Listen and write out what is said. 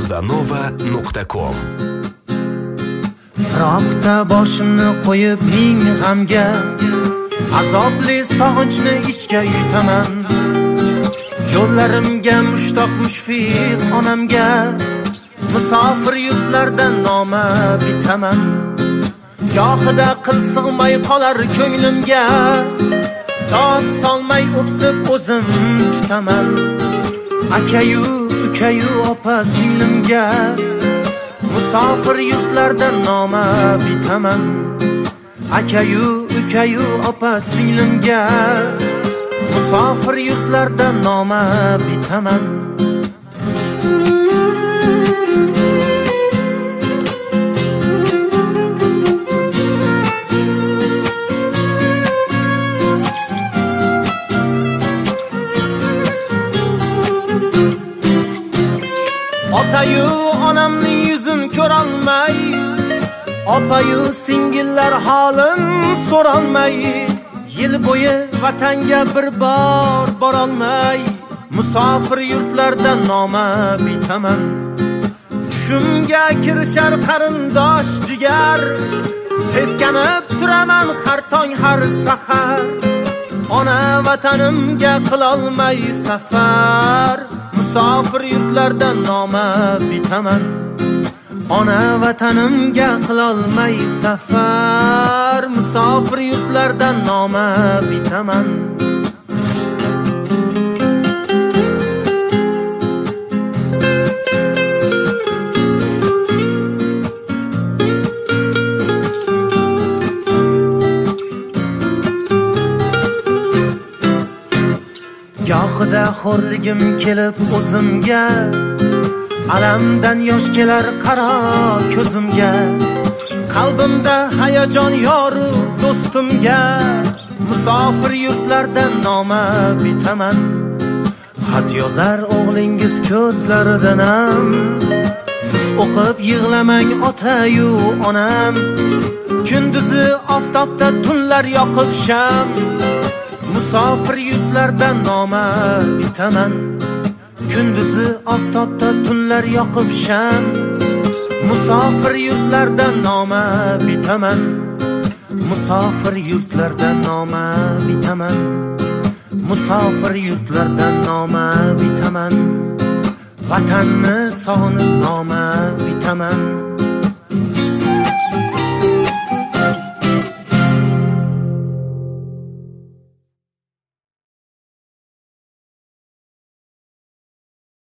Casanova.com. Firoqda boshimni qo'yib ming g'amga, azobli sog'inchni ichga yutaman. Yo'llarimga mushtoq mushfiq onamga, musofir yurtlardan noma bitaman. Gohida qil sig'may qolar ko'nglimga, dod solmay o'ksib o'zim tutaman. Akayu ukayu opa singlimga, musofir yurtlardan noma bitaman. Akayu ukayu opa singlimga, musofir yurtlardan noma bitaman. Otayu onamning yuzin ko'rolmay, opayu singillar holin so'rolmay, yil bo'yi vatanga bir bor borolmay, musofir yurtlardan noma bitaman. Tushimga kirishar qarindosh jigar, seskanib turaman har tong har sahar. Ona vatanimga qilolmay safar, musofir yurtlardan noma bitaman. Ona vatanimga qilolmay safar, musofir yurtlardan noma bitaman. Gohida xo'rligim kelib o'zimga, alamdan yosh kelar qaro ko'zimga. Qalbimda hayajon yoru do'stimga, musofir yurtlardan noma bitaman. Xat yozar o'g'lingiz ko'zlaridanam, siz o'qib yig'lamang otayu onam. Kunduzi oftobda tunlar yoqib sham, musofir yurtlardan noma bitaman. Kunduzi oftobda tunlar yoqib sham, musofir yurtlardan noma bitaman. Musofir yurtlardan noma bitaman. Musofir yurtlardan noma bitaman. Vatanni sog'inib noma bitaman.